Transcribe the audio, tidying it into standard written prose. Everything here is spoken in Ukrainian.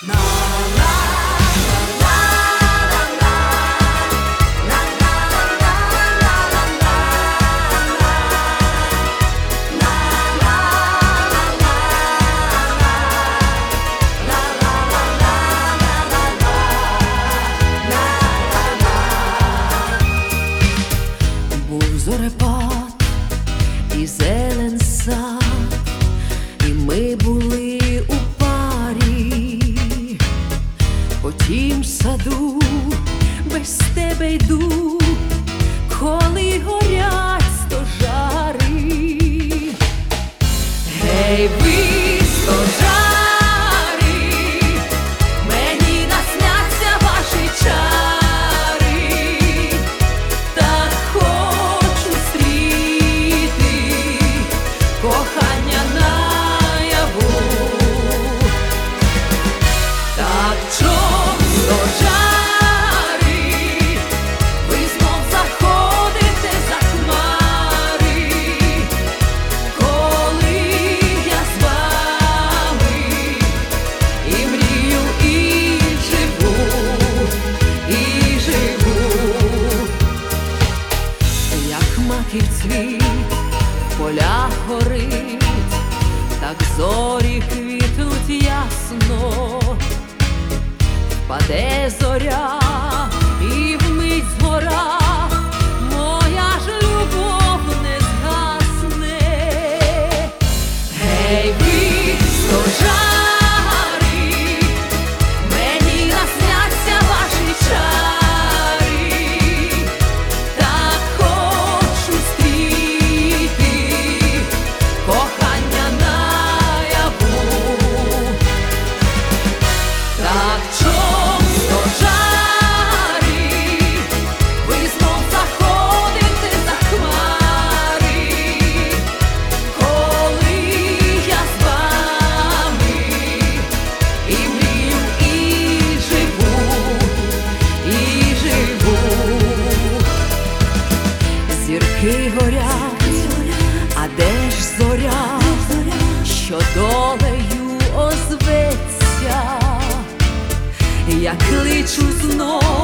Зорепад і зелен сад, і ми були у парі. Потім в саду без тебе йду, коли горять стожари. Гей, ви, стожари, мені насняться ваші чари. Так хочу зустріти кохання наяву. Так чом, стожари, ви знов заходите за хмари, коли я з вами і мрію, і живу, і живу. Як маків цвіт в полях горить, так зорі квітнуть ясно. Впаде зоря і вмить згора, моя ж любов не згасне. Гей, ви, стожари, мені насняться ваші чари. Так хочу зустріти кохання наяву. Так чом, стожари, ви знов заходите за хмари, коли я з вами і мрію, і живу, і живу. Зірки горять, а де ж зоря, що долею озветься? Я кличу знов